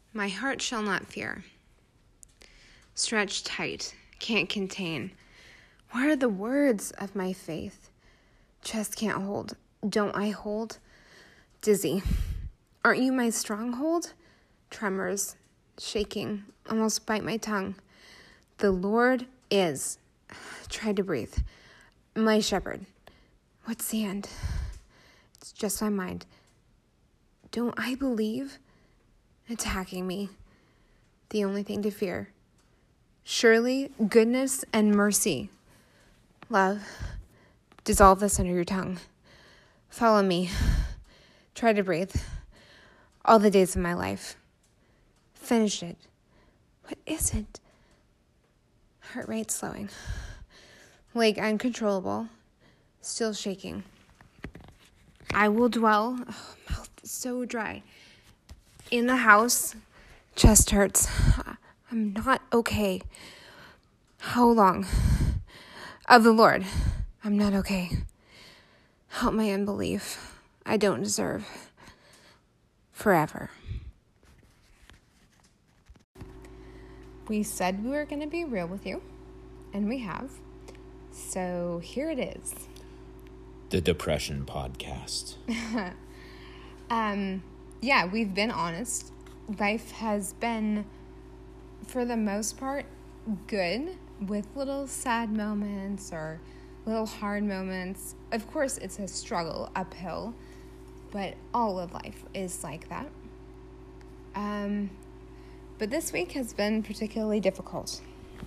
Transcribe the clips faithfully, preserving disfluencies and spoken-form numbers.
My heart shall not fear. Stretched tight, can't contain. Where are the words of my faith? Chest can't hold. Don't I hold? Dizzy. Aren't you my stronghold? Tremors, shaking, almost bite my tongue. The Lord is. Try to breathe. My shepherd. What sand? It's just my mind. Don't I believe? Attacking me. The only thing to fear. Surely goodness and mercy. Love, dissolve this under your tongue. Follow me. Try to breathe. All the days of my life. Finish it. What is it? Heart rate slowing. Leg uncontrollable. Still shaking. I will dwell. Oh, mouth is so dry. In the house. Chest hurts. I'm not okay. How long? Of the Lord. I'm not okay. Help my unbelief. I don't deserve. Forever. We said we were going to be real with you, and we have. So here it is. The Depression Podcast. um, yeah, we've been honest. Life has been, for the most part, good, with little sad moments or little hard moments. Of course, it's a struggle uphill, but all of life is like that. Um, but this week has been particularly difficult.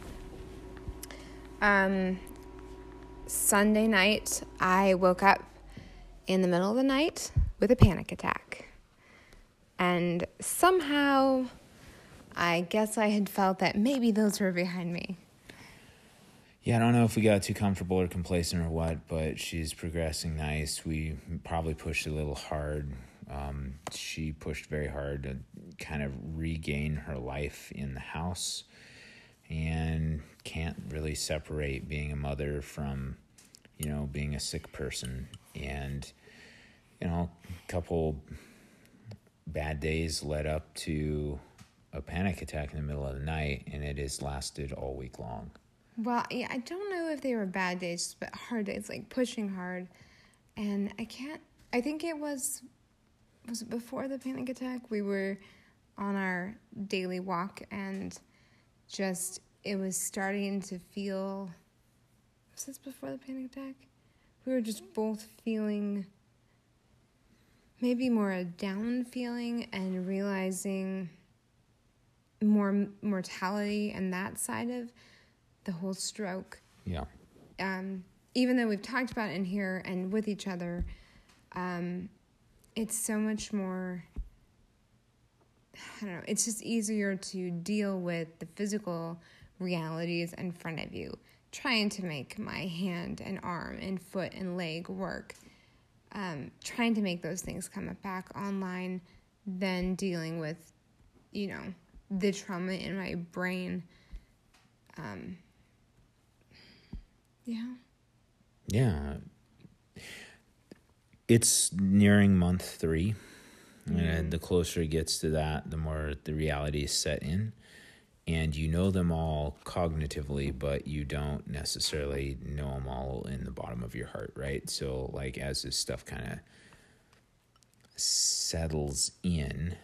Um, Sunday night, I woke up in the middle of the night with a panic attack. And somehow, I guess I had felt that maybe those were behind me. Yeah, I don't know if we got too comfortable or complacent or what, but she's progressing nice. We probably pushed a little hard. Um, she pushed very hard to kind of regain her life in the house and can't really separate being a mother from, you know, being a sick person. And, you know, a couple bad days led up to a panic attack in the middle of the night, and it has lasted all week long. Well, yeah, I don't know if they were bad days, but hard days, like pushing hard. And I can't, I think it was, was it before the panic attack? We were on our daily walk and just, it was starting to feel, was this before the panic attack? We were just both feeling maybe more a down feeling and realizing more mortality and that side of the whole stroke. Yeah. Um, even though we've talked about it in here and with each other, um, it's so much more, I don't know, it's just easier to deal with the physical realities in front of you. Trying to make my hand and arm and foot and leg work. Um, trying to make those things come back online, then dealing with, you know, the trauma in my brain. Um, yeah. Yeah. It's nearing month three. Mm-hmm. And the closer it gets to that, the more the reality is set in. And you know them all cognitively, but you don't necessarily know them all in the bottom of your heart, right? So, like, as this stuff kind of settles in,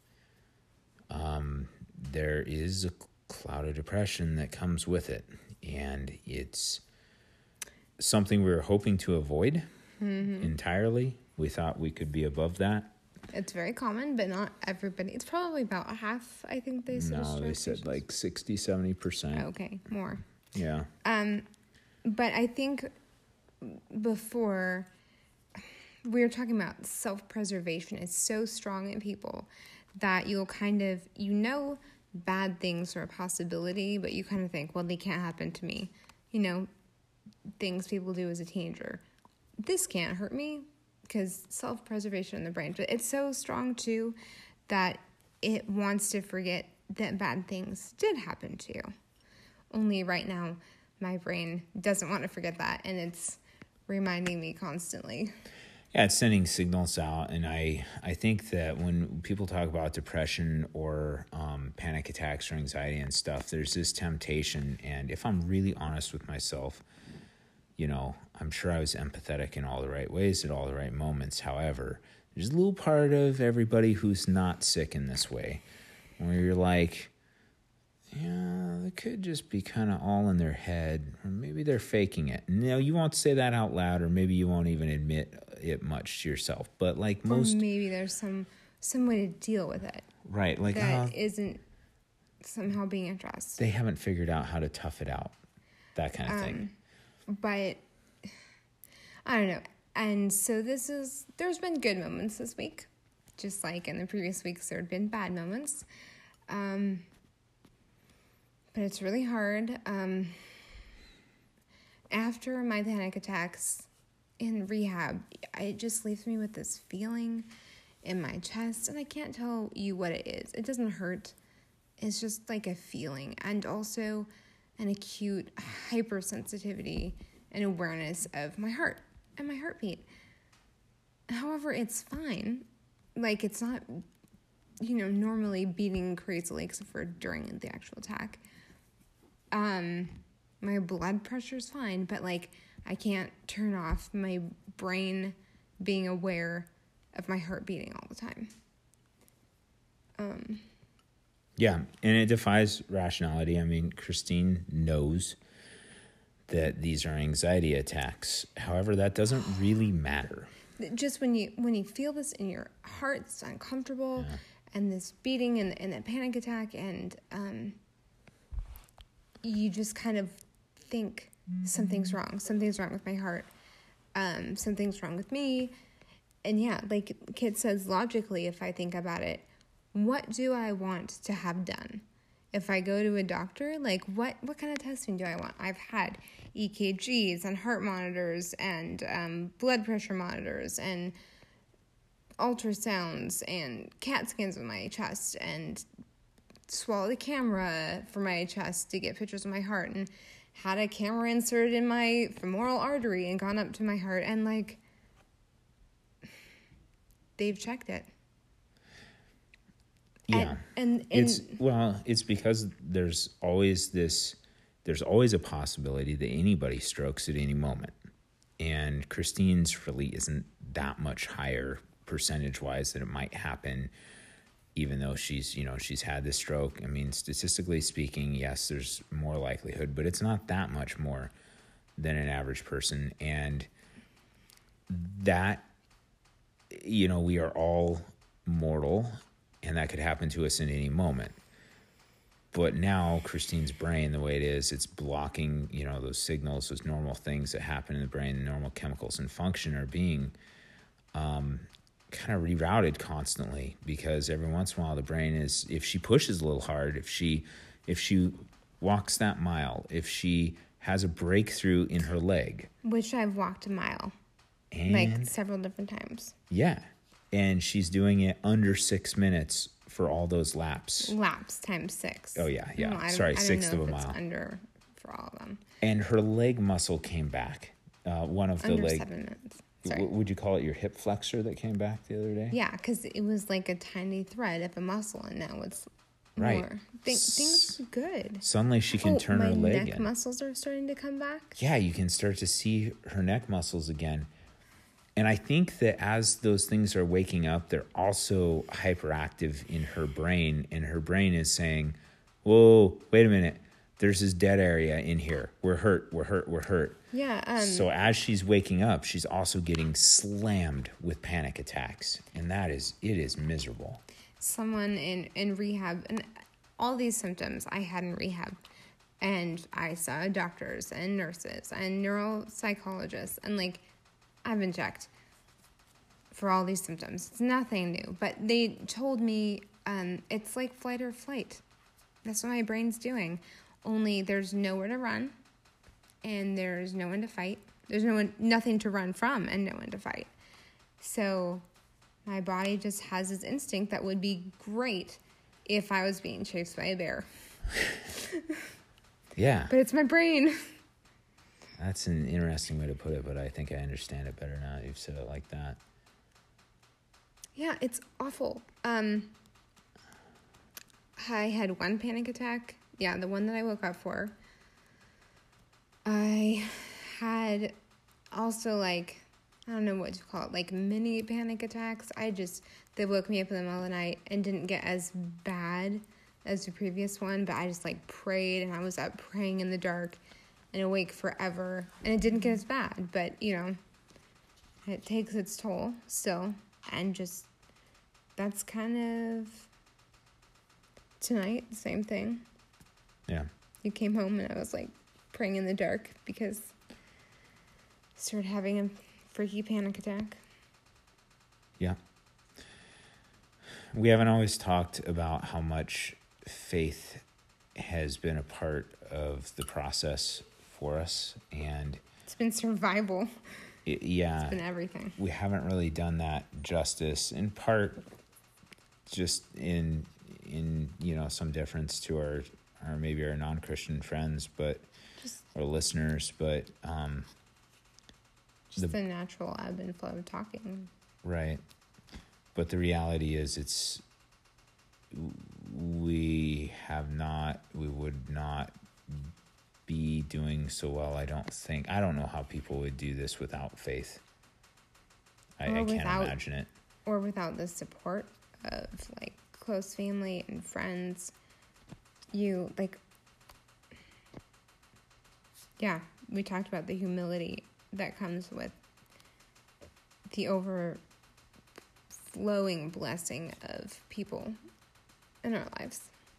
um, there is a cloud of depression that comes with it. And it's something we were hoping to avoid mm-hmm. entirely. We thought we could be above that. It's very common, but not everybody. It's probably about half, I think they said. No, they said like sixty, seventy percent. Okay, more. Yeah. Um, but I think before, we were talking about self-preservation is so strong in people that you'll kind of, you know, bad things are a possibility, but you kind of think, well, they can't happen to me. You know, things people do as a teenager. This can't hurt me. Because self-preservation in the brain, but it's so strong too that it wants to forget that bad things did happen to you. Only right now, my brain doesn't want to forget that, and it's reminding me constantly. Yeah, it's sending signals out, and I, I think that when people talk about depression or um, panic attacks or anxiety and stuff, there's this temptation, and if I'm really honest with myself, you know, I'm sure I was empathetic in all the right ways at all the right moments. However, there's a little part of everybody who's not sick in this way, where you're like, yeah, they could just be kind of all in their head, or maybe they're faking it. No, you won't say that out loud, or maybe you won't even admit it much to yourself. But like most, or maybe there's some some way to deal with it, right? Like that uh, isn't somehow being addressed. They haven't figured out how to tough it out, that kind of um, thing. But I don't know. And so this is, there's been good moments this week, just like in the previous weeks there had been bad moments. Um, but it's really hard. Um, after my panic attacks in rehab, it just leaves me with this feeling in my chest, and I can't tell you what it is. It doesn't hurt. It's just like a feeling, and also an acute hypersensitivity and awareness of my heart and my heartbeat. However, it's fine. Like, it's not, you know, normally beating crazily except for during the actual attack. Um, my blood pressure's fine, but like, I can't turn off my brain being aware of my heart beating all the time. Um, yeah, and it defies rationality. I mean, Christine knows that these are anxiety attacks. However, that doesn't really matter. Just when you when you feel this in your heart, it's uncomfortable, yeah. and this beating and, and that panic attack, and um, you just kind of think something's wrong. Something's wrong with my heart. Um, something's wrong with me. And yeah, like Kit says, logically, if I think about it, what do I want to have done? If I go to a doctor, like what, what kind of testing do I want? I've had E K Gs and heart monitors and um, blood pressure monitors and ultrasounds and CAT scans of my chest and swallowed a camera for my chest to get pictures of my heart and had a camera inserted in my femoral artery and gone up to my heart, and like they've checked it. Yeah. And, and, and it's well, it's because there's always this there's always a possibility that anybody strokes at any moment. And Christine's really isn't that much higher percentage wise that it might happen, even though she's, you know, she's had this stroke. I mean, statistically speaking, yes, there's more likelihood, but it's not that much more than an average person. And that, you know, we are all mortal, and that could happen to us in any moment. But now Christine's brain, the way it is, it's blocking, you know, those signals, those normal things that happen in the brain, the normal chemicals and function are being um, kind of rerouted constantly, because every once in a while the brain is, if she pushes a little hard, if she, if she walks that mile, if she has a breakthrough in her leg. Which I've walked a mile, and, like several different times. Yeah. And she's doing it under six minutes for all those laps. Laps times six. Oh, yeah, yeah. No, Sorry, sixth of a it's mile. Under for all of them. And her leg muscle came back. Uh, one of the under leg. seven minutes. Sorry. W- would you call it your hip flexor that came back the other day? Yeah, because it was like a tiny thread of a muscle, and now it's right. more. Th- things are good. Suddenly she can oh, turn her leg my neck in. muscles are starting to come back. Yeah, you can start to see her neck muscles again. And I think that as those things are waking up, they're also hyperactive in her brain. And her brain is saying, whoa, wait a minute. There's this dead area in here. We're hurt, we're hurt, we're hurt. Yeah. Um, so as she's waking up, she's also getting slammed with panic attacks. And that is, it is miserable. Someone in, in rehab, and all these symptoms I had in rehab. And I saw doctors and nurses and neuropsychologists, and like, I've been checked for all these symptoms. It's nothing new, but they told me um, it's like flight or flight. That's what my brain's doing. Only there's nowhere to run, and there's no one to fight. There's no one, nothing to run from, and no one to fight. So my body just has this instinct that would be great if I was being chased by a bear. Yeah. But it's my brain. That's an interesting way to put it, but I think I understand it better now that you've said it like that. Yeah, it's awful. Um, I had one panic attack. Yeah, the one that I woke up for. I had also, like, I don't know what to call it, like mini panic attacks. I just, they woke me up in the middle of the night and didn't get as bad as the previous one, but I just, like, prayed, and I was up praying in the dark and awake forever, and it didn't get as bad, but, you know, it takes its toll still, and just, that's kind of, tonight, same thing. Yeah. You came home, and I was, like, praying in the dark because I started having a freaky panic attack. Yeah. We haven't always talked about how much faith has been a part of the process for us, and it's been survival. It, yeah. It's been everything. We haven't really done that justice, in part just in, in you know, some difference to our, our maybe our non-Christian friends, but just, or listeners, but um, just the, the natural ebb and flow of talking. Right. But the reality is it's, we have not, we would not be doing so well, I don't think. I don't know how people would do this without faith. I, I can't without, imagine it. Or without the support of, like, close family and friends. You, like, yeah, we talked about the humility that comes with the overflowing blessing of people in our lives.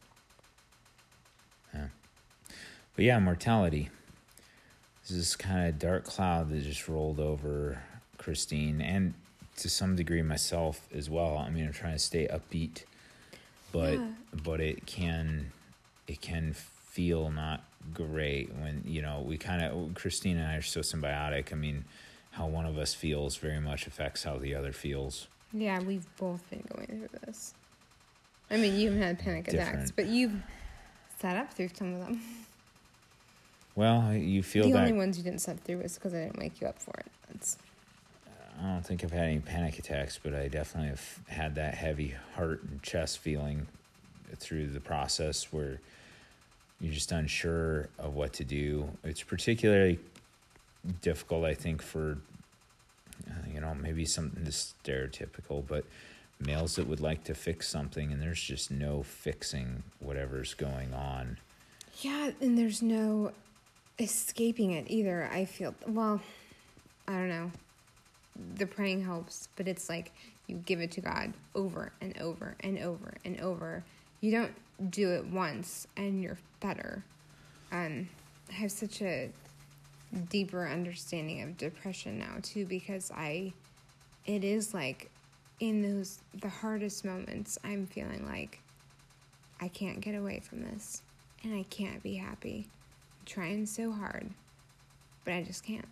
Yeah. But yeah, mortality. This is this kind of dark cloud that just rolled over Christine, and to some degree myself as well. I mean, I'm trying to stay upbeat, but yeah. but it can it can feel not great when, you know, we kind of, Christine and I are so symbiotic. I mean, how one of us feels very much affects how the other feels. Yeah, we've both been going through this. I mean, you haven't had panic Different. attacks, but you've sat up through some of them. Well, you feel the that... The only ones you didn't sit through was because I didn't wake you up for it. That's... I don't think I've had any panic attacks, but I definitely have had that heavy heart and chest feeling through the process where you're just unsure of what to do. It's particularly difficult, I think, for, uh, you know, maybe something that's stereotypical, but males that would like to fix something, and there's just no fixing whatever's going on. Yeah, and there's no escaping it either, I feel. Well, I don't know. The praying helps, but it's like you give it to God over and over and over and over. You don't do it once and you're better. Um, I have such a deeper understanding of depression now too, because I, it is like in those, the hardest moments, I'm feeling like I can't get away from this and I can't be happy. I'm trying so hard, but I just can't.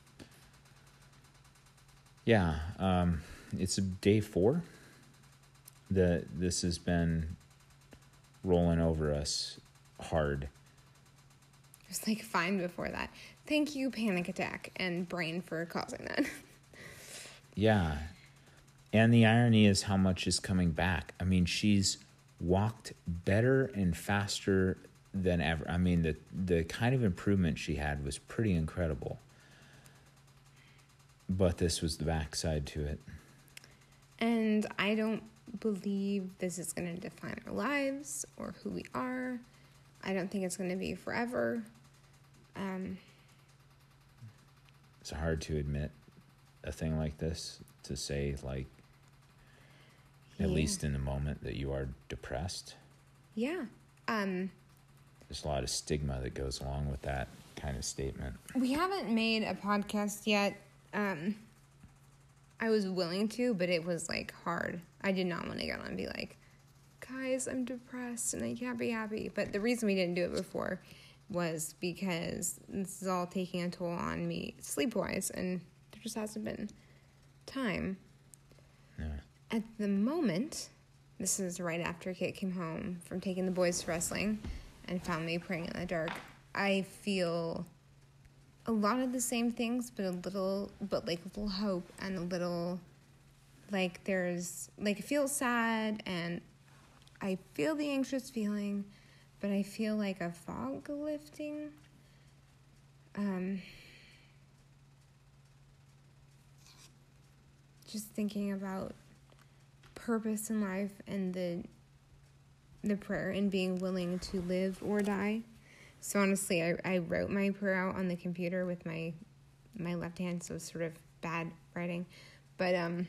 Yeah, um, it's day four that this has been rolling over us hard. It was like fine before that. Thank you, panic attack and brain, for causing that. Yeah. And the irony is how much is coming back. I mean, she's walked better and faster than ever. I mean, the the kind of improvement she had was pretty incredible. But this was the backside to it. And I don't believe this is going to define our lives or who we are. I don't think it's going to be forever. Um, it's hard to admit a thing like this, to say, like, at yeah. least in the moment, that you are depressed. Yeah. Um, There's a lot of stigma that goes along with that kind of statement. We haven't made a podcast yet. Um, I was willing to, but it was, like, hard. I did not want to get on and be like, guys, I'm depressed and I can't be happy. But the reason we didn't do it before was because this is all taking a toll on me sleep-wise, and there just hasn't been time. Yeah. At the moment, this is right after Kit came home from taking the boys to wrestling and found me praying in the dark, I feel a lot of the same things, but a little, but like a little hope and a little, like there's, like I feel sad and I feel the anxious feeling, but I feel like a fog lifting. Um, just thinking about purpose in life and the the prayer and being willing to live or die. So honestly, I, I wrote my prayer out on the computer with my my left hand, so it's sort of bad writing. But um,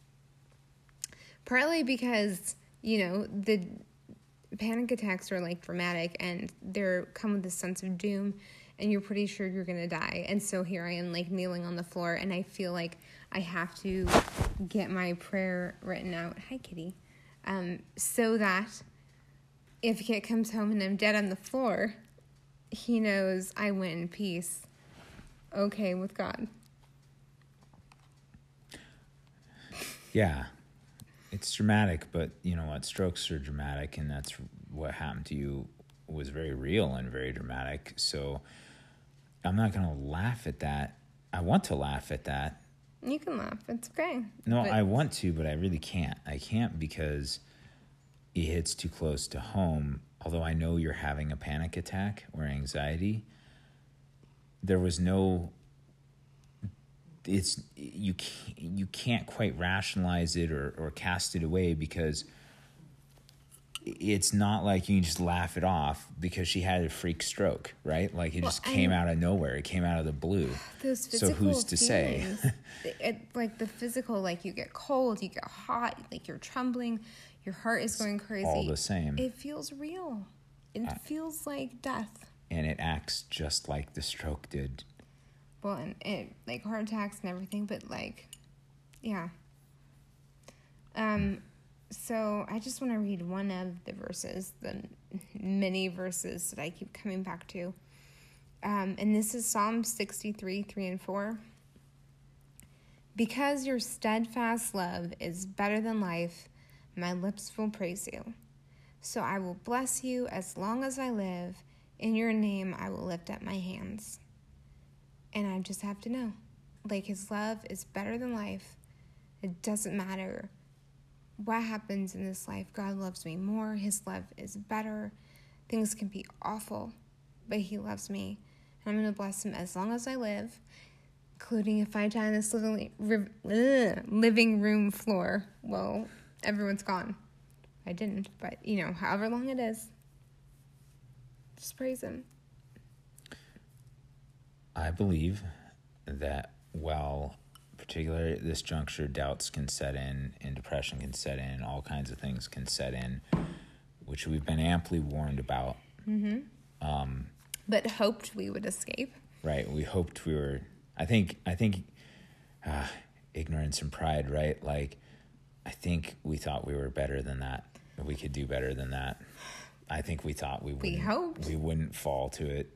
partly because, you know, the panic attacks are like dramatic and they're come with a sense of doom and you're pretty sure you're going to die. And so here I am like kneeling on the floor and I feel like I have to get my prayer written out. Hi, kitty. Um, so that if Kit comes home and I'm dead on the floor, he knows I went in peace, okay, with God. Yeah. It's dramatic, but you know what? Strokes are dramatic, and that's what happened to you was very real and very dramatic. So I'm not going to laugh at that. I want to laugh at that. You can laugh. It's okay. No, but... I want to, but I really can't. I can't because it hits too close to home. Although I know you're having a panic attack or anxiety, there was no... It's you can't, you can't quite rationalize it or, or cast it away because it's not like you can just laugh it off because she had a freak stroke, right? Like it well, just came out of nowhere. It came out of the blue. Those physical so who's to feelings, say? it, like the physical, like you get cold, you get hot, like you're trembling, your heart is going crazy. All the same. It feels real. It uh, feels like death. And it acts just like the stroke did. Well, and it, like heart attacks and everything, but like, yeah. Um, so I just want to read one of the verses, the many verses that I keep coming back to. Um, and this is Psalm sixty-three, three and four. Because your steadfast love is better than life, my lips will praise you. So I will bless you as long as I live. In your name I will lift up my hands. And I just have to know, like, his love is better than life. It doesn't matter what happens in this life. God loves me more. His love is better. Things can be awful, but he loves me. And I'm going to bless him as long as I live, including if I die on this living, ugh, living room floor. Well, everyone's gone. I didn't, but, you know, however long it is, just praise him. I believe that while particularly at this juncture, doubts can set in and depression can set in, all kinds of things can set in, which we've been amply warned about. Mm-hmm. Um, but hoped we would escape. Right. We hoped we were, I think, I think uh, ignorance and pride, right? Like, I think we thought we were better than that. We could do better than that. I think we thought we wouldn't, we hoped. we wouldn't fall to it.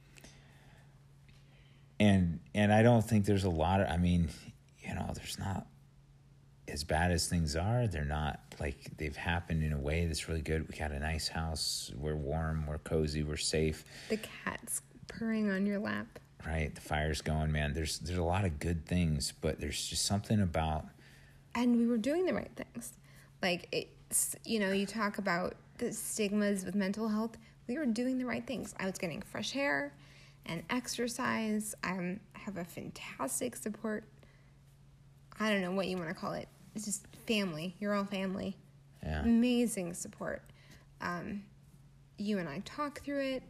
And and I don't think there's a lot of, I mean, you know, there's not, as bad as things are, they're not, like, they've happened in a way that's really good. We got a nice house. We're warm. We're cozy. We're safe. The cat's purring on your lap. Right. The fire's going, man. There's there's a lot of good things, but there's just something about... And we were doing the right things. Like, it's, you know, you talk about the stigmas with mental health. We were doing the right things. I was getting fresh air and exercise. I have a fantastic support. I don't know what you want to call it. It's just family. You're all family. Yeah. Amazing support. Um, you and I talk through it.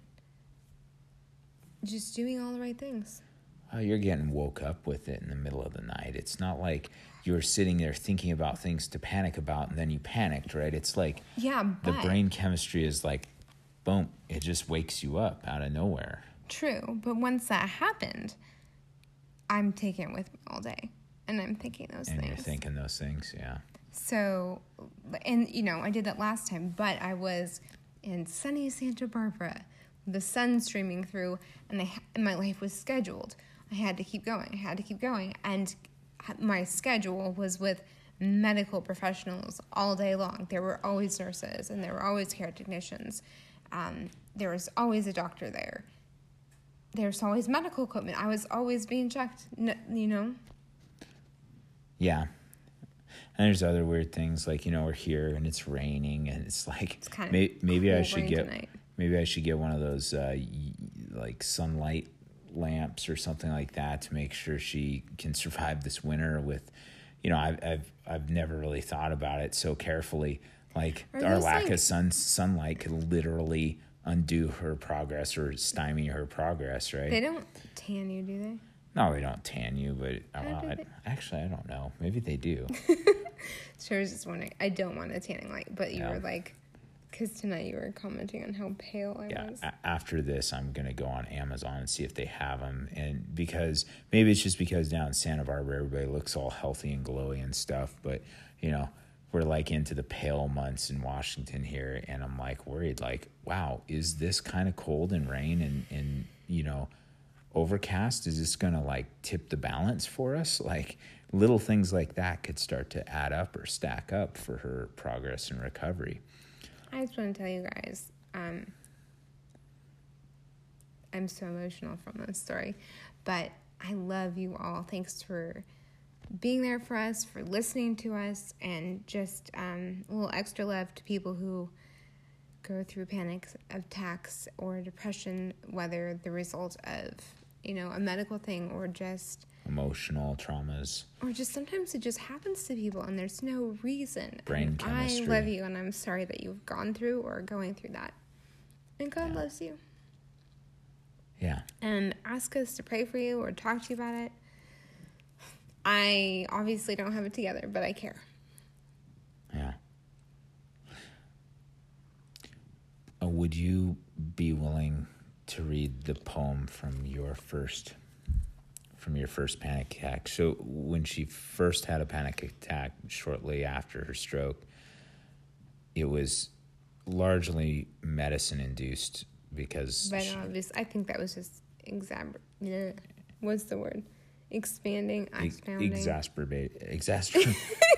Just doing all the right things. Oh, you're getting woke up with it in the middle of the night. It's not like you were sitting there thinking about things to panic about and then you panicked, right? It's like yeah, but the brain chemistry is like, boom, it just wakes you up out of nowhere. True, but once that happened, I'm taking it with me all day, and I'm thinking those and things. And you're thinking those things, yeah. So, and, you know, I did that last time, but I was in sunny Santa Barbara, the sun streaming through, and, I, and my life was scheduled. I had to keep going. I had to keep going, and my schedule was with medical professionals all day long. There were always nurses, and there were always care technicians. Um, there was always a doctor there. there's always medical equipment. I was always being checked, you know? Yeah. And there's other weird things, like, you know, we're here and it's raining and it's like, it's kind of may, maybe cool I should get, tonight. maybe I should get one of those, uh, like sunlight lamps or something like that to make sure she can survive this winter with, you know, I've, I've, I've never really thought about it so carefully. Like Are our those, lack like- of sun, sunlight could literally undo her progress or stymie her progress, right? They don't tan you, do they? No, they don't tan you, but uh, How do I, they- actually, I don't know. Maybe they do. So I was just wondering. I don't want a tanning light, but you Yeah. were like, because tonight you were commenting on how pale I Yeah. was. A- after this, I'm gonna go on Amazon and see if they have them, and because maybe it's just because down in Santa Barbara everybody looks all healthy and glowy and stuff, but you know, we're like into the pale months in Washington here, and I'm like worried, like, wow, is this kind of cold and rain and and you know, overcast? Is this gonna like tip the balance for us? Like little things like that could start to add up or stack up for her progress and recovery. I just want to tell you guys, um, I'm so emotional from this story, but I love you all. Thanks for being there for us, for listening to us, and just um, a little extra love to people who go through panic attacks or depression, whether the result of, you know, a medical thing or just Emotional traumas. or just sometimes it just happens to people and there's no reason. Brain And chemistry. I love you and I'm sorry that you've gone through or are going through that. And God Yeah. loves you. Yeah. And ask us to pray for you or talk to you about it. I obviously don't have it together, but I care. Yeah. Uh, would you be willing to read the poem from your first from your first panic attack? So when she first had a panic attack shortly after her stroke, it was largely medicine induced because But she, obviously, I think that was just exab. Yeah. What's the word? Expanding, ex- expounding. exacerbate exasper-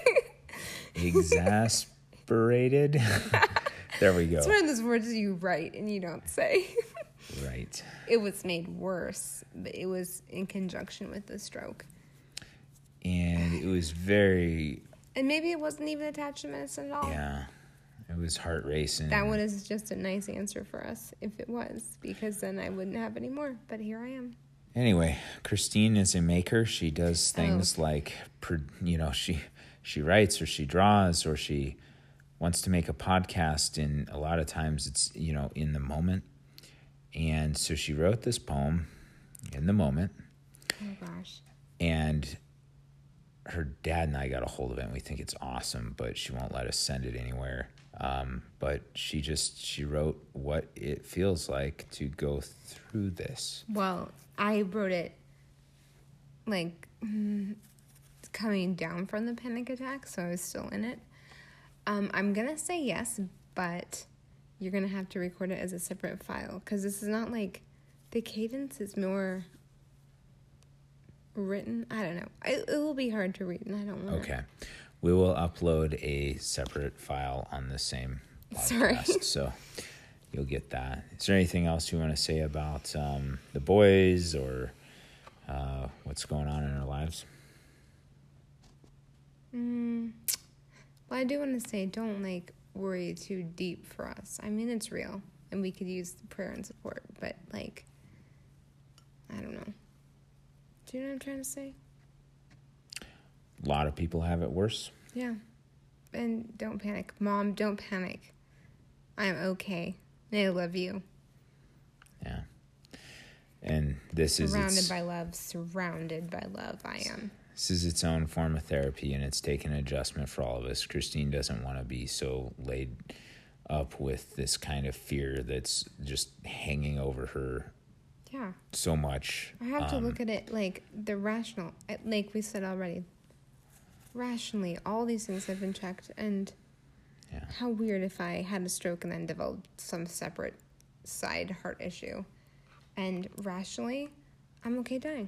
exasperated. There we go. It's one of those words you write and you don't say. Right. It was made worse, but it was in conjunction with the stroke. And it was very, And maybe it wasn't even attached to medicine at all. yeah, it was heart racing. That one is just a nice answer for us if it was, because then I wouldn't have any more. But here I am. Anyway, Christine is a maker. She does things Oh. like, pro- you know, she she writes or she draws or she wants to make a podcast. And a lot of times it's, you know, in the moment. And so she wrote this poem in the moment. Oh, gosh. And her dad and I got a hold of it, and we think it's awesome, but she won't let us send it anywhere. Um, but she just, she wrote what it feels like to go through this. Well, I wrote it like mm, coming down from the panic attack, so I was still in it. Um, I'm going to say yes, but you're going to have to record it as a separate file because this is not like the cadence is more written. I don't know. It, it will be hard to read, and I don't want Okay. We will upload a separate file on the same Sorry. podcast, so you'll get that. Is there anything else you want to say about um, the boys or uh, what's going on in our lives? Mm, well, I do want to say don't, like, worry too deep for us. I mean, it's real, and we could use the prayer and support, but, like, I don't know. Do you know what I'm trying to say? A lot of people have it worse. Yeah. And don't panic. Mom, don't panic. I'm okay. And I love you. Yeah. And this is Surrounded its, by love. Surrounded by love. I am. this is its own form of therapy, and it's taken an adjustment for all of us. Christine doesn't want to be so laid up with this kind of fear that's just hanging over her Yeah. so much. I have to Um, look at it like the rational. Like we said already. Rationally, all these things have been checked. And Yeah. how weird if I had a stroke and then developed some separate side heart issue. And rationally, I'm okay dying.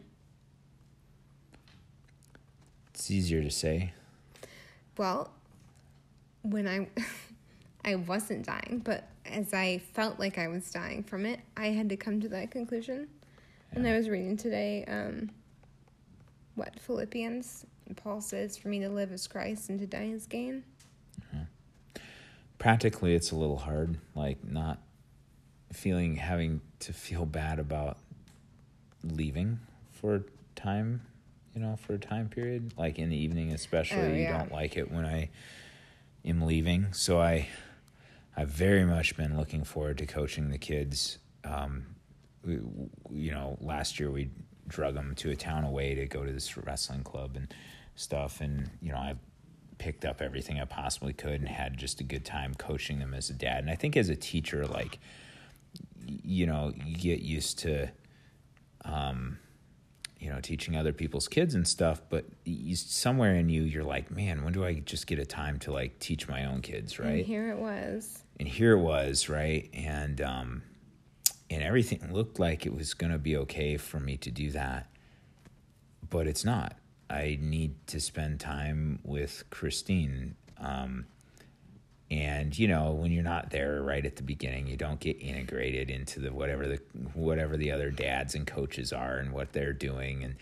It's easier to say. Well, when I I wasn't dying, but as I felt like I was dying from it, I had to come to that conclusion. Yeah. And I was reading today, um, what, Philippians, Paul says, for me to live as Christ and to die as gain. Mm-hmm. Practically, it's a little hard, like not feeling, having to feel bad about leaving for time, you know, for a time period, like in the evening especially. Oh, yeah. You don't like it when I am leaving. So I, I've very much been looking forward to coaching the kids. Um, we, you know, last year we drug them to a town away to go to this wrestling club and stuff. And, you know, I picked up everything I possibly could and had just a good time coaching them as a dad. And I think as a teacher, like, you know, you get used to, um, you know, teaching other people's kids and stuff, but you, somewhere in you, you're like, man, when do I just get a time to like teach my own kids, right? And here it was. And here it was, right? And, um, and everything looked like it was going to be okay for me to do that, but it's not. I need to spend time with Christine. Um, and, you know, when you're not there right at the beginning, you don't get integrated into the whatever the whatever the other dads and coaches are and what they're doing. And,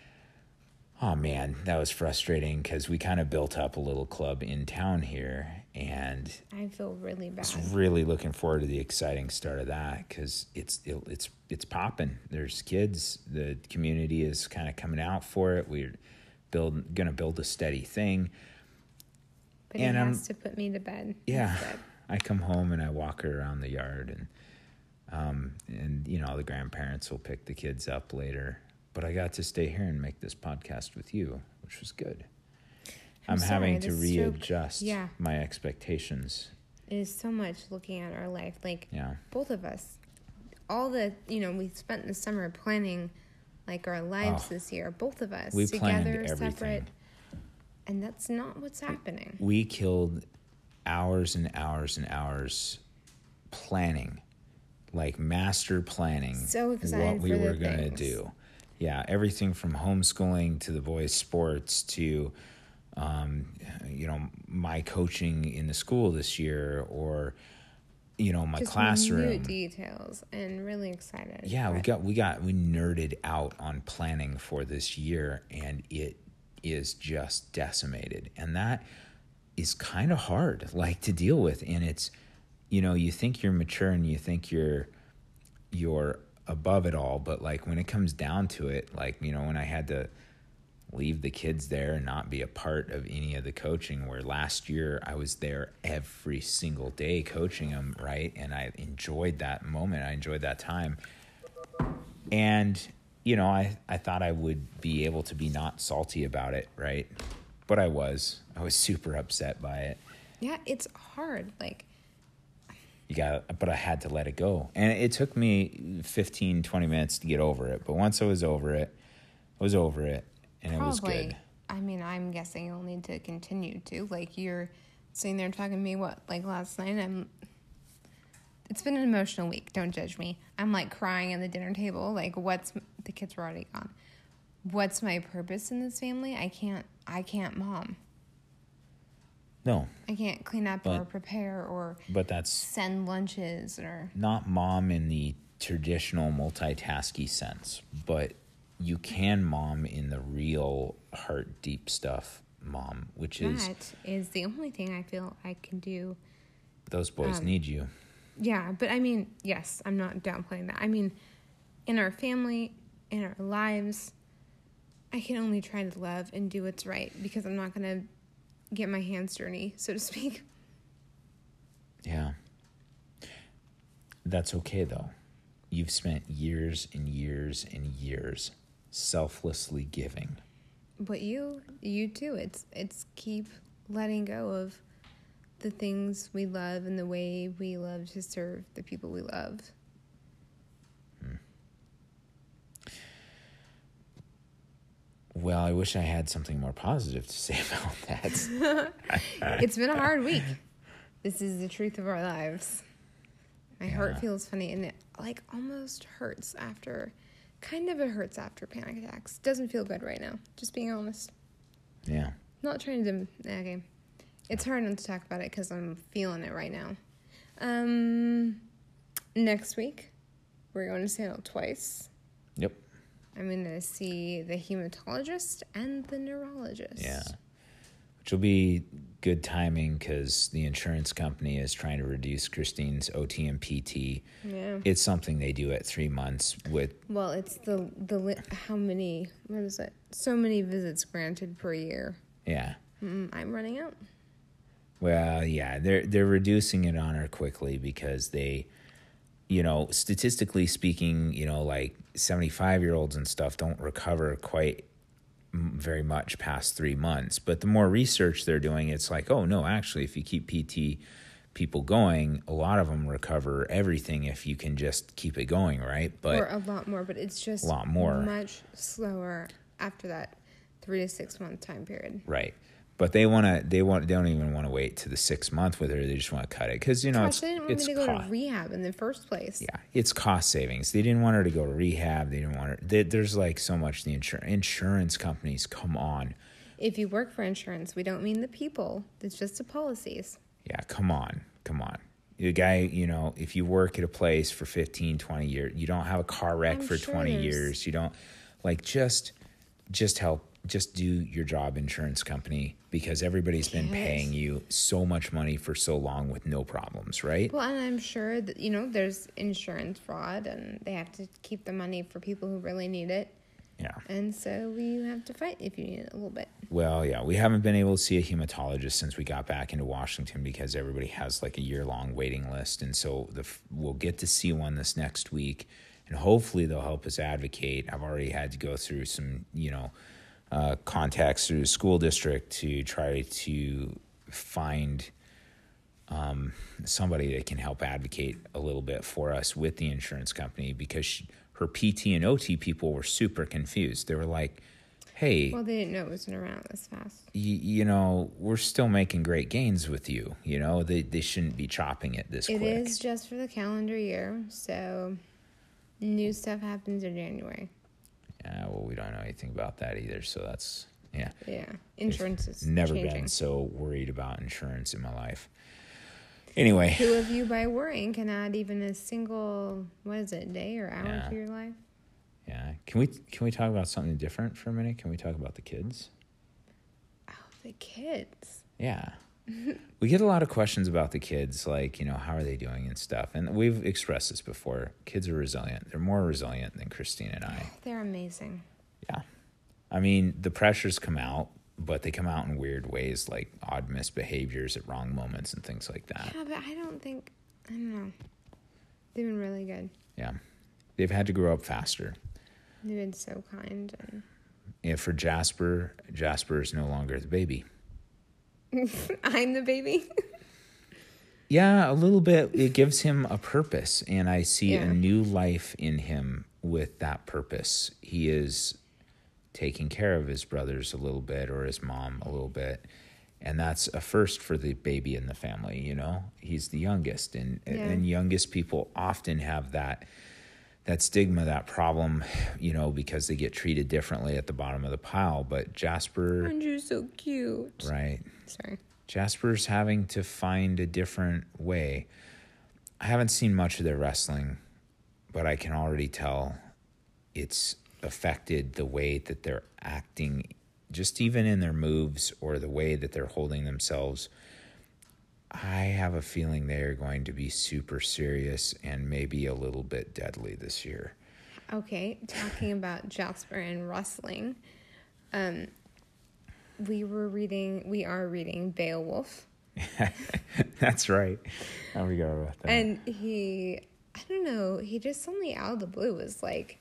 oh, man, that was frustrating because we kind of built up a little club in town here. And I feel really bad. I was really looking forward to the exciting start of that because it's it, it's it's popping. There's kids. The community is kind of coming out for it. We're build going to build a steady thing. But and he has um, to put me to bed. Yeah, instead. I come home and I walk her around the yard, and um, and you know the grandparents will pick the kids up later. But I got to stay here and make this podcast with you, which was good. I'm, I'm sorry, having to readjust stroke, yeah. my expectations. It is so much looking at our life, like yeah. both of us. All the you know we spent the summer planning, like our lives oh, this year. Both of us we together, everything. separate. And that's not what's happening. We killed hours and hours and hours planning, like master planning, so excited what we for were going to do. Yeah, everything from homeschooling to the boys' sports to, um, you know, my coaching in the school this year, or, you know, my Just classroom. Minute details, and really excited. Yeah, we got we got we nerded out on planning for this year, and it is just decimated, and that is kind of hard like to deal with. And it's, you know, you think you're mature and you think you're you're above it all, but like when it comes down to it, like, you know, when I had to leave the kids there and not be a part of any of the coaching, where last year I was there every single day coaching them, right? And I enjoyed that moment, I enjoyed that time, and you know, I, I thought I would be able to be not salty about it, right? But I was. I was super upset by it. Yeah, it's hard. Like, you got, but I had to let it go. And it took me fifteen, twenty minutes to get over it. But once I was over it, I was over it, and probably, it was good. I mean, I'm guessing you'll need to continue to. Like, you're sitting there talking to me, what, like last night? I'm... It's been an emotional week. Don't judge me. I'm like crying at the dinner table. Like, what's the kids were already gone. What's my purpose in this family? I can't. I can't mom. No. I can't clean up but, or prepare or. But that's send lunches or. Not mom in the traditional multitasky sense, but you can mom in the real heart deep stuff, mom, which is. That is the only thing I feel I can do. Those boys um, need you. Yeah, but I mean, yes, I'm not downplaying that. I mean, in our family, in our lives, I can only try to love and do what's right because I'm not going to get my hands dirty, so to speak. Yeah. That's okay, though. You've spent years and years and years selflessly giving. But you, you too. It's it's keep letting go of the things we love and the way we love to serve the people we love. Hmm. Well, I wish I had something more positive to say about that. It's been a hard week. This is the truth of our lives. My yeah. heart feels funny, and it like almost hurts after, kind of it hurts after panic attacks. Doesn't feel good right now, just being honest. Yeah. Not trying to, okay. It's hard not to talk about it because I'm feeling it right now. Um, next week, we're going to Sandal twice. Yep. I'm going to see the hematologist and the neurologist. Yeah. Which will be good timing because the insurance company is trying to reduce Christine's O T and P T. Yeah. It's something they do at three months with... Well, it's the, the li- how many, what is it? So many visits granted per year. Yeah. Mm, I'm running out. Well, yeah, they're they're reducing it on her quickly because they, you know, statistically speaking, you know, like seventy-five-year-olds and stuff don't recover quite very much past three months. But the more research they're doing, it's like, oh, no, actually, if you keep P T people going, a lot of them recover everything if you can just keep it going, right? But or a lot more, but it's just a lot more. Much slower after that three to six month time period. Right. But they want to. They want. They don't even want to wait to the six month with her. They just want to cut it because you know Gosh, it's they didn't want it's me to go co- to rehab in the first place. Yeah, it's cost savings. They didn't want her to go to rehab. They didn't want her. They, there's like so much the insur- insurance companies. Come on. If you work for insurance, we don't mean the people. It's just the policies. Yeah, come on, come on. The guy, you know, if you work at a place for fifteen, twenty years, you don't have a car wreck I'm for sure twenty there's- years. You don't like just, just help. Just do your job, insurance company, because everybody's been Yes. paying you so much money for so long with no problems, right? Well, and I'm sure that, you know, there's insurance fraud and they have to keep the money for people who really need it. Yeah. And so you have to fight if you need it a little bit. Well, yeah, we haven't been able to see a hematologist since we got back into Washington because everybody has like a year-long waiting list. And so the, we'll get to see one this next week, and hopefully they'll help us advocate. I've already had to go through some, you know, uh, contacts through the school district to try to find um, somebody that can help advocate a little bit for us with the insurance company because she, her P T and O T people were super confused. They were like, hey, Well, they didn't know it was going to run out this fast. y- you know, we're still making great gains with you. You know, they, they shouldn't be chopping it this It quick. is just for the calendar year, so new stuff happens in January. Yeah, well, we don't know anything about that either. So that's, yeah. Yeah, insurance is Never changing. been so worried about insurance in my life. Anyway. Who of you, by worrying, can add even a single, what is it, day or hour Yeah. to your life? Yeah. Can we can we talk about something different for a minute? Can we talk about the kids? Oh, the kids. Yeah. We get a lot of questions about the kids, like, you know, how are they doing and stuff. And we've expressed this before. Kids are resilient. They're more resilient than Christine and I. They're amazing. Yeah. I mean, the pressures come out, but they come out in weird ways, like odd misbehaviors at wrong moments and things like that. Yeah, but I don't think, I don't know. They've been really good. Yeah. They've had to grow up faster. They've been so kind. And And for Jasper, Jasper is no longer the baby. I'm the baby. Yeah, a little bit. It gives him a purpose, and I see Yeah. a new life in him with that purpose. He is taking care of his brothers a little bit, or his mom a little bit, and that's a first for the baby in the family, you know? He's the youngest, and, Yeah. and youngest people often have that that stigma, that problem, you know, because they get treated differently at the bottom of the pile. But Jasper, Andrew's so cute. right? Sorry. Jasper's having to find a different way. I haven't seen much of their wrestling, but I can already tell it's affected the way that they're acting, just even in their moves or the way that they're holding themselves. I have a feeling they are going to be super serious and maybe a little bit deadly this year. Okay, talking about Jasper and wrestling, um, we were reading, we are reading Beowulf. That's right. I forgot about that. And he, I don't know, he just suddenly out of the blue was like,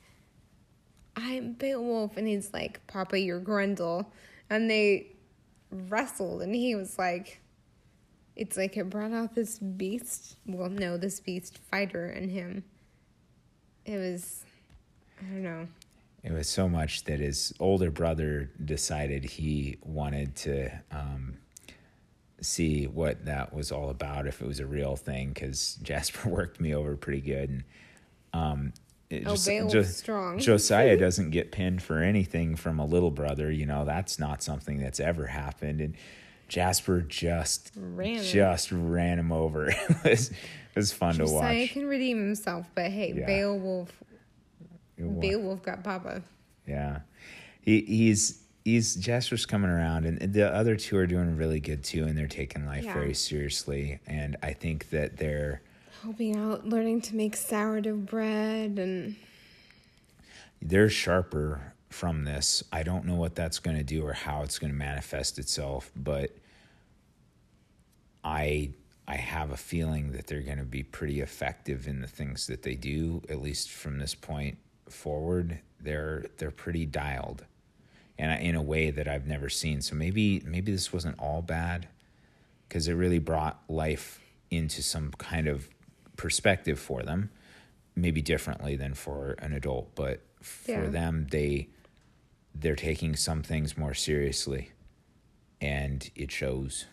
I'm Beowulf. And he's like, Papa, you're Grendel. And they wrestled, and he was like, it's like it brought out this beast. Well, no, this beast fighter in him. It was, I don't know. It was so much that his older brother decided he wanted to um, see what that was all about, if it was a real thing, because Jasper worked me over pretty good. And um, it Oh, just, Beowulf's just, strong. Josiah doesn't get pinned for anything from a little brother. You know, that's not something that's ever happened. And Jasper just Ran him. just ran him over. It was, it was fun to Josiah watch. can redeem himself, but hey, Yeah. Beowulf Beowulf got Papa. Yeah. He, he's, he's, Jasper's coming around, and the other two are doing really good too, and they're taking life yeah. very seriously. And I think that they're helping out, learning to make sourdough bread, and they're sharper from this. I don't know what that's going to do or how it's going to manifest itself, but I I have a feeling that they're going to be pretty effective in the things that they do, at least from this point forward. They're they're pretty dialed, and in a way that I've never seen. So maybe maybe this wasn't all bad, because it really brought life into some kind of perspective for them, maybe differently than for an adult, but for yeah. them, they they're taking some things more seriously, and it shows.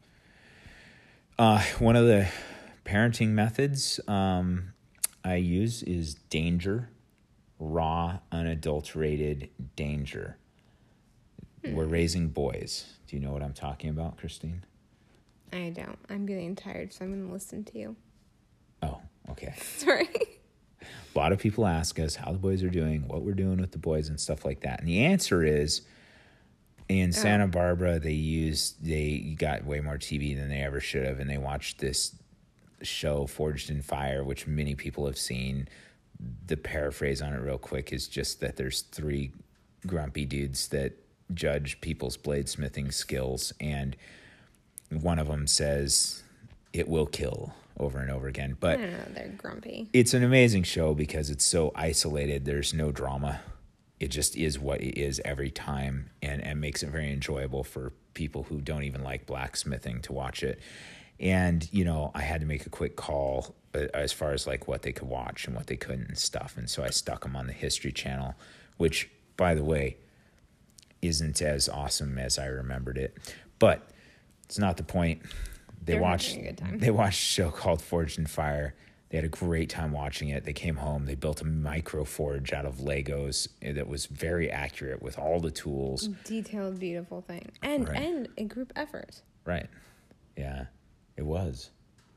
Uh, one of the parenting methods um, I use is danger, raw, unadulterated danger. Hmm. We're raising boys. Do you know what I'm talking about, Christine? I don't. I'm getting tired, so I'm going to listen to you. Oh, okay. Sorry. A lot of people ask us how the boys are doing, what we're doing with the boys, and stuff like that. And the answer is, in Santa Barbara, they used, they got way more T V than they ever should have, and they watched this show, Forged in Fire, which many people have seen. The paraphrase on it real quick is just that there's three grumpy dudes that judge people's bladesmithing skills, and one of them says, "It will kill," over and over again. But I don't know, they're grumpy. It's an amazing show because it's so isolated. There's no drama. It just is what it is every time, and, and makes it very enjoyable for people who don't even like blacksmithing to watch it. And, you know, I had to make a quick call as far as like what they could watch and what they couldn't and stuff. And so I stuck them on the History Channel, which, by the way, isn't as awesome as I remembered it. But it's not the point. They They're watched having a good time. They watched a show called Forged in Fire. They had a great time watching it. They came home. They built a micro forge out of Legos that was very accurate with all the tools. Detailed, beautiful thing. And right. and a group effort. Right. Yeah, it was.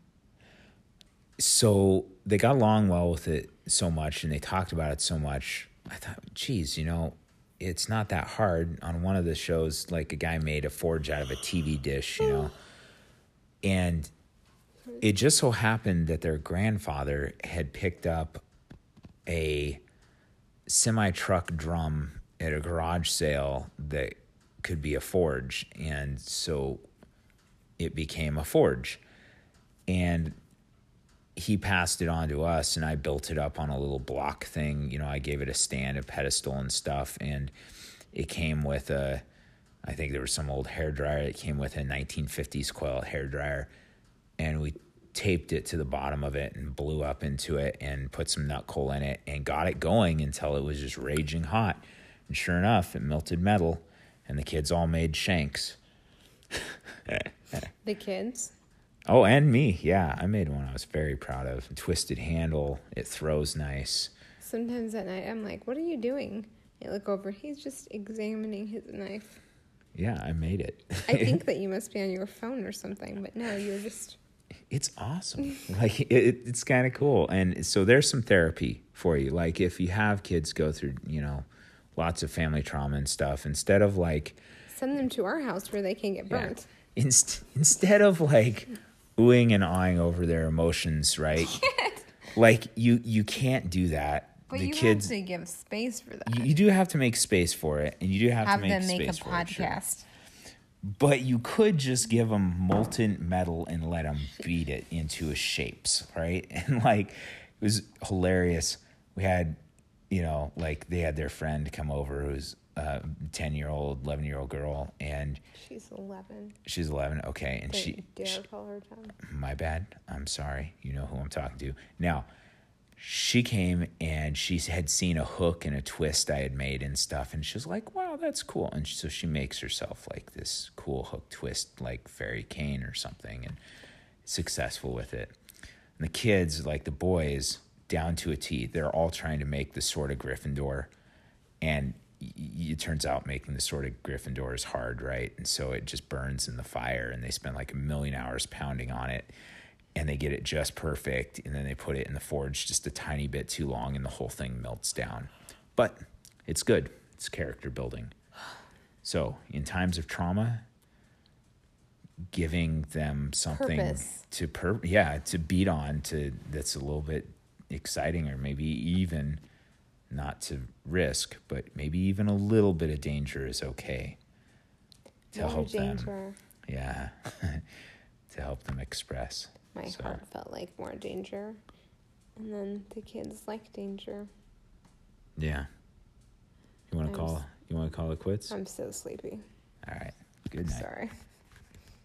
So they got along well with it so much, and they talked about it so much. I thought, geez, you know, it's not that hard. On one of the shows, like a guy made a forge out of a T V dish, you know. And it just so happened that their grandfather had picked up a semi-truck drum at a garage sale that could be a forge. And so it became a forge. And he passed it on to us, and I built it up on a little block thing. You know, I gave it a stand, a pedestal and stuff. And it came with a, I think there was some old hairdryer. It came with a nineteen fifties coil hairdryer. And we taped it to the bottom of it and blew up into it and put some nut coal in it and got it going until it was just raging hot. And sure enough, it melted metal, and the kids all made shanks. The kids? Oh, and me. Yeah, I made one I was very proud of. A twisted handle. It throws nice. Sometimes at night, I'm like, what are you doing? I look over. He's just examining his knife. Yeah, I made it. I think that you must be on your phone or something, but no, you're just... It's awesome. Like, it, it's kind of cool. And so there's some therapy for you. Like, if you have kids go through, you know, lots of family trauma and stuff, instead of like... Send them to our house where they can get burnt. Yeah. Inst- instead of like oohing and awing over their emotions, right? Like, you, you can't do that. But the you kids, have to give space for that. You, you do have to make space for it, and you do have, have to make them make space a for podcast. It, sure. But you could just give them molten metal and let them beat it into a shapes, right? And like, it was hilarious. We had, you know, like they had their friend come over who's a ten-year-old, eleven-year-old girl, and she's eleven. She's eleven, okay, and Don't she. dare she, call her Tom. My bad. I'm sorry. You know who I'm talking to now. She came and she had seen a hook and a twist I had made and stuff. And she was like, wow, that's cool. And so she makes herself like this cool hook twist, like Fairy Cane or something, and successful with it. And the kids, like the boys, down to a T, they're all trying to make the Sword of Gryffindor. And it turns out making the Sword of Gryffindor is hard, right? And so it just burns in the fire, and they spend like a million hours pounding on it. and they get it just perfect, and then they put it in the forge just a tiny bit too long, and the whole thing melts down. But it's good. It's character building. So in times of trauma, giving them something Purpose. to per yeah to beat on to that's a little bit exciting, or maybe even not to risk, but maybe even a little bit of danger is okay to More help danger. them. Yeah, to help them express. My So, heart felt like more danger. And then the kids like danger. yeah. You want to I'm call? s- You want to call it quits? I'm so sleepy. All right. Good night. Sorry.